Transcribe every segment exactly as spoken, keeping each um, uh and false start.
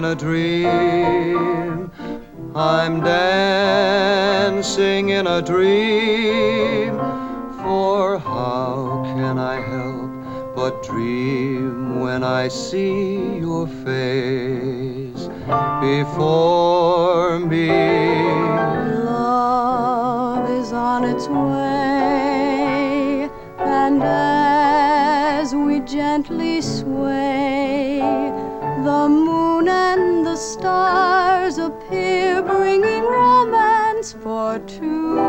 a dream. I'm dancing in a dream. For how can I help but dream when I see your face before me? Love is on its way, and as we gently sway, the moon and the stars appear, bringing romance for two.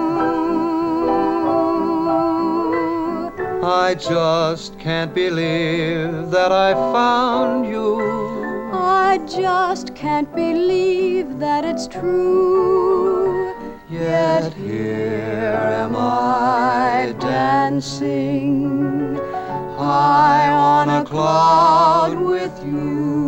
I just can't believe that I found you. I just can't believe that it's true. Yet here am I dancing high on a cloud with you.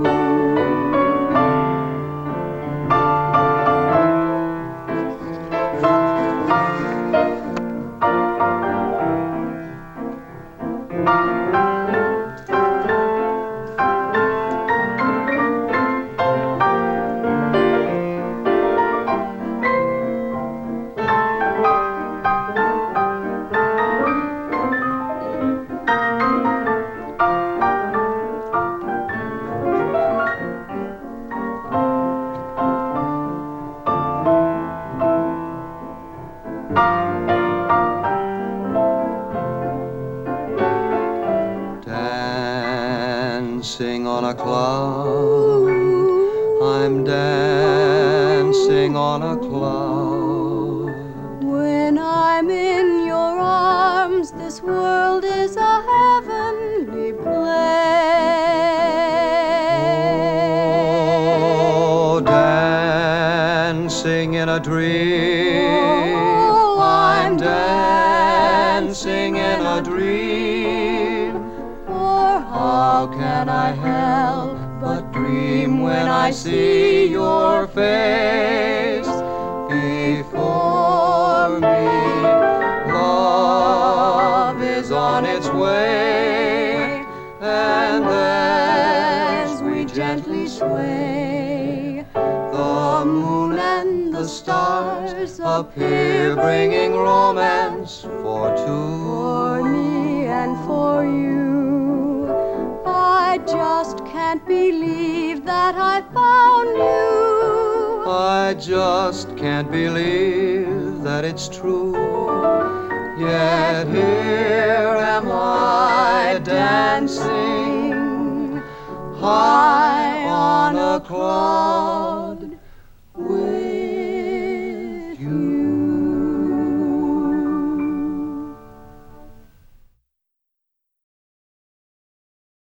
Dancing on a cloud, I'm dancing on a cloud. When I'm in your arms, this world is a heavenly place. Oh, dancing in a dream. Oh, I'm dancing in a dream. For How can I help but dream when I see your face before me? Love is on its way, and as we gently sway, the moon and the stars appear, bringing romance for two. For me and for you, I just can't believe that I found you. I just can't believe that it's true. Yet here am I dancing high on a cloud.